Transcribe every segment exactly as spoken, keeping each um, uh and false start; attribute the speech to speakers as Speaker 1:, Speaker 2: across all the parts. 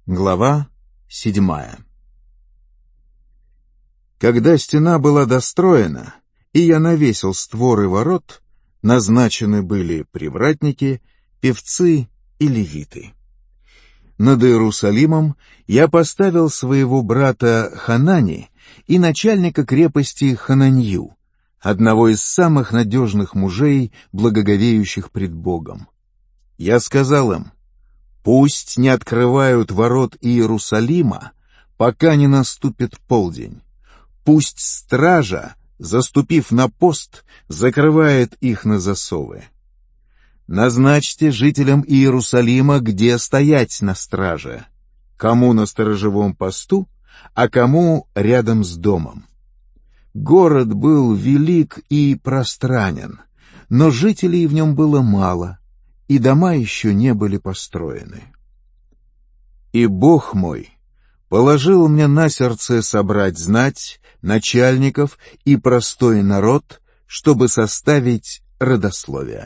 Speaker 1: Глава седьмая. Когда стена была достроена, и я навесил створы ворот, назначены были привратники, певцы и левиты. Над Иерусалимом я поставил своего брата Ханани и начальника крепости Хананью, одного из самых надежных мужей, благоговеющих пред Богом. Я сказал им: «Пусть не открывают ворот Иерусалима, пока не наступит полдень. Пусть стража, заступив на пост, закрывает их на засовы. Назначьте жителям Иерусалима, где стоять на страже, кому на сторожевом посту, а кому рядом с домом». Город был велик и пространен, но жителей в нем было мало, и дома еще не были построены. И Бог мой положил мне на сердце собрать знать, начальников и простой народ, чтобы составить родословие.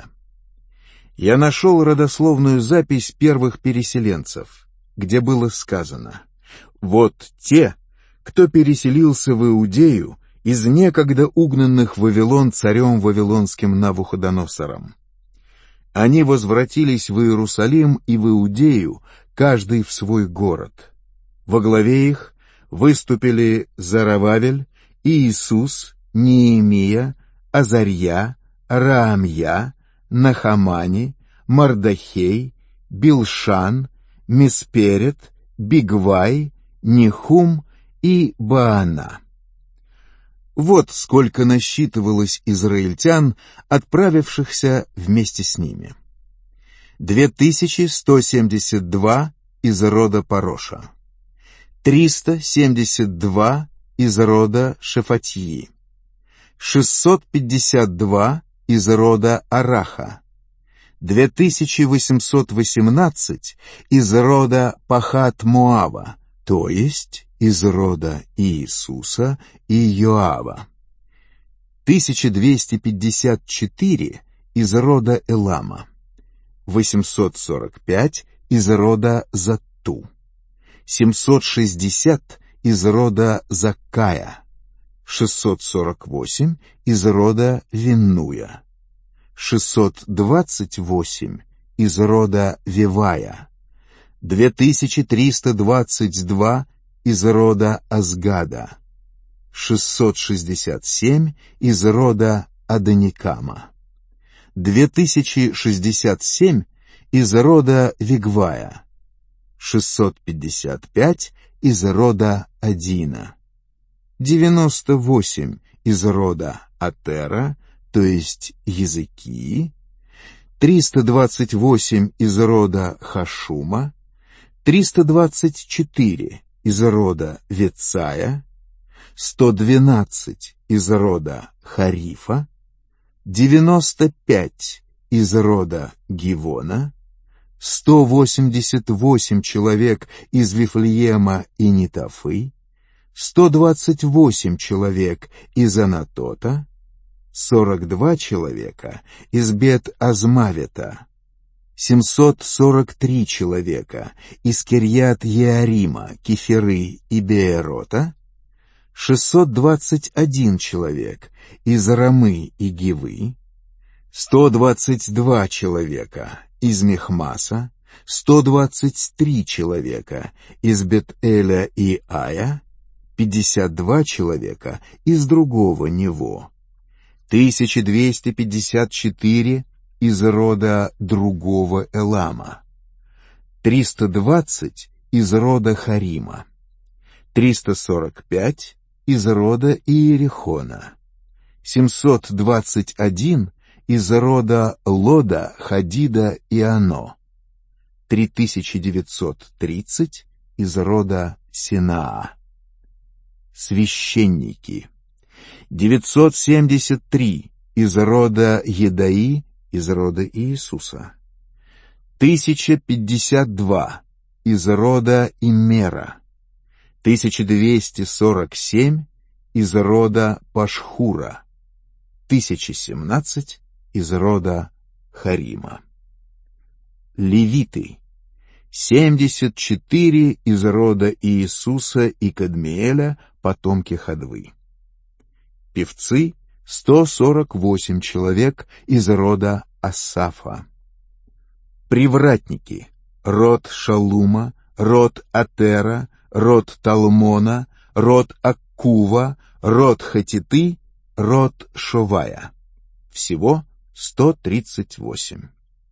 Speaker 1: Я нашел родословную запись первых переселенцев, где было сказано: «Вот те, кто переселился в Иудею из некогда угнанных в Вавилон царем вавилонским Навуходоносором. Они возвратились в Иерусалим и в Иудею, каждый в свой город. Во главе их выступили Зарававель, Иисус, Неемия, Азарья, Раамья, Нахамани, Мардахей, Билшан, Мисперет, Бигвай, Нехум и Баана». Вот сколько насчитывалось израильтян, отправившихся вместе с ними. Две тысячи сто семьдесят два из рода Пароша, триста семьдесят два из рода Шефатьи, шестьсот пятьдесят два из рода Араха, две тысячи восемьсот восемнадцать из рода Пахат-Моава, то есть из рода Иисуса и Йоава, тысяча двести пятьдесят четыре из рода Элама, восемьсот сорок пять из рода Затту, семьсот шестьдесят из рода Заккая, шестьсот сорок восемь из рода Виннуя, шестьсот двадцать восемь из рода Вивая, две тысячи триста двадцать два из рода Азгада, шестьсот шестьдесят семь из рода Адоникама, две тысячи шестьдесят семь из рода Вигвая, шестьсот пятьдесят пять из рода Адина, девяносто восемь из рода Атера, то есть Языкии, триста двадцать восемь из рода Хашума, триста двадцать четыре из рода Вецая, сто двенадцать из рода Харифа, девяносто пять из рода Гивона, сто восемьдесят восемь человек из Вифлеема и Нетофы, сто двадцать восемь человек из Анатота, сорок два человека из Бет-Азмавета, семьсот сорок три человека из Кирьят-Еарима, Кеферы и Беэрота, шестьсот двадцать один человек из Рамы и Гивы, сто двадцать два человека из Михмаса, сто двадцать три человека из Бет-Эля и Ая, пятьдесят два человека из другого Нево, тысяча двести пятьдесят четыре из рода другого Элама, триста двадцать из рода Харима, триста сорок пять из рода Иерихона, семьсот двадцать один из рода Лода, Хадида и Ано, три тысячи девятьсот тридцать из рода Синаа. Священники: девятьсот семьдесят три из рода Едаи, из рода Иисуса, тысяча пятьдесят два из рода Иммера, тысяча двести сорок семь из рода Пашхура, тысяча семнадцать из рода Харима. Левиты: семьдесят четыре из рода Иисуса и Кадмиэля, потомки Хадвы. Певцы — сто сорок восемь человек из рода Асафа. Привратники — род Шалума, род Атера, род Талмона, род Аккува, род Хатиты, род Шовая. Всего сто тридцать восемь.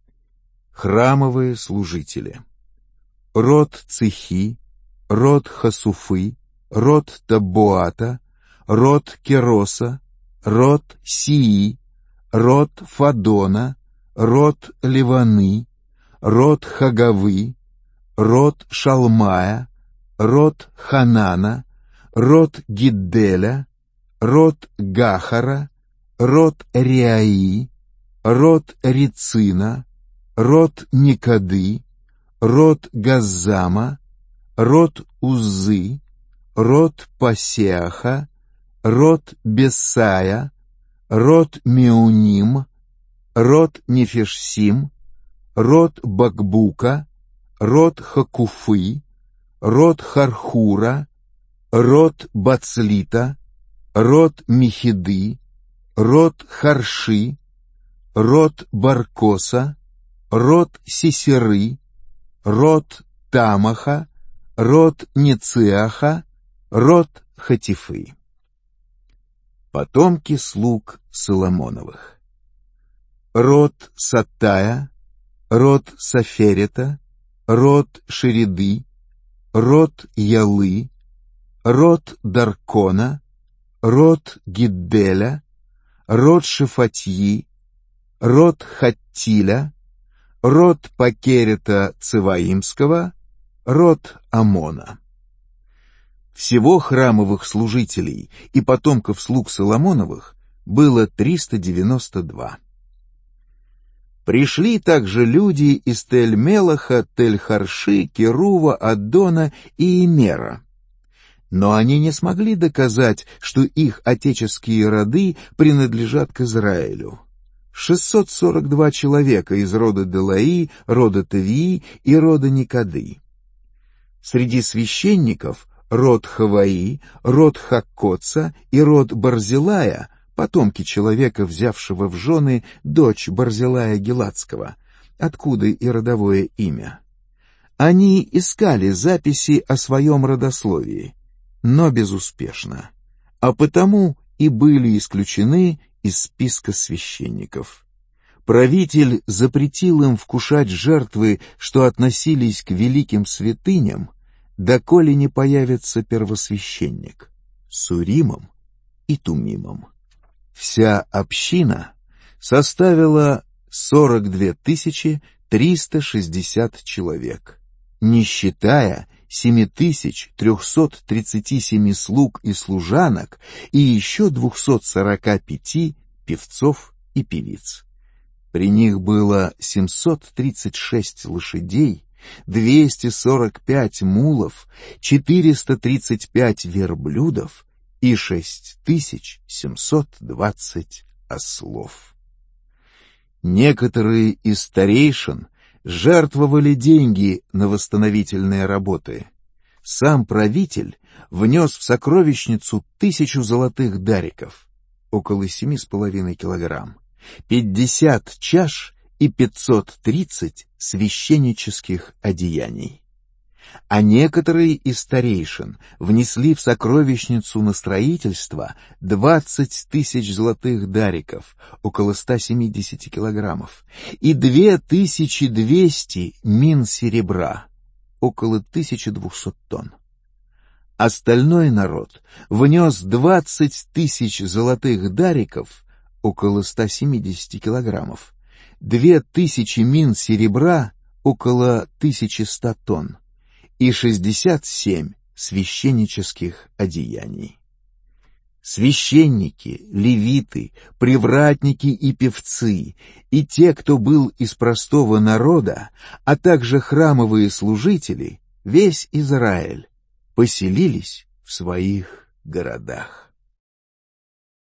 Speaker 1: Храмовые служители. Род Цихи, род Хасуфы, род Табуата, род Кероса, род Сии, род Фадона, род Ливаны, род Хагавы, род Шалмая, род Ханана, род Гидделя, род Гахара, род Реаи, род Рицина, род Никады, род Газзама, род Узы, род Пасеаха, род Бесая, род Меуним, род Нефешсим, род Бакбука, род Хакуфы, род Хархура, род Бацлита, род Михиды, род Харши, род Баркоса, род Сисеры, род Тамаха, род Нециаха, род Хатифы. Потомки слуг Соломоновых. Род Саттая, род Саферета, род Шериды, род Ялы, род Даркона, род Гидделя, род Шефатьи, род Хаттиля, род Покерета Цеваимского, род Амона. Всего храмовых служителей и потомков слуг Соломоновых было триста девяносто два. Пришли также люди из Тель-Мелаха, Тель-Харши, Керува, Аддона и Имера. Но они не смогли доказать, что их отеческие роды принадлежат к Израилю. шестьсот сорок два человека из рода Делаи, рода Тавии и рода Никады. Среди священников род Хаваи, род Хаккоца и род Барзилая, потомки человека, взявшего в жены дочь Барзилая Гиладского, откуда и родовое имя. Они искали записи о своем родословии, но безуспешно, а потому и были исключены из списка священников. Правитель запретил им вкушать жертвы, что относились к великим святыням, доколе не появится первосвященник с Уримом и Тумимом. Вся община составила сорок две тысячи триста шестьдесят человек, не считая семь тысяч триста тридцать семь слуг и служанок и еще двести сорок пять певцов и певиц. При них было семьсот тридцать шесть лошадей, двести сорок пять мулов, четыреста тридцать пять верблюдов и шесть тысяч семьсот двадцать ослов. Некоторые из старейшин жертвовали деньги на восстановительные работы. Сам правитель внес в сокровищницу тысячу золотых дариков, около семи с половиной килограмм, пятьдесят чаш и пятьсот тридцать священнических одеяний. А некоторые из старейшин внесли в сокровищницу на строительство двадцать тысяч золотых дариков, около ста семидесяти килограммов, и две тысячи двести мин серебра, около тысячи двухсот тонн. Остальной народ внес двадцать тысяч золотых дариков, около ста семидесяти килограммов, две тысячи мин серебра, около тысячи ста тонн, и шестьдесят семь священнических одеяний. Священники, левиты, привратники и певцы, и те, кто был из простого народа, а также храмовые служители, весь Израиль, поселились в своих городах.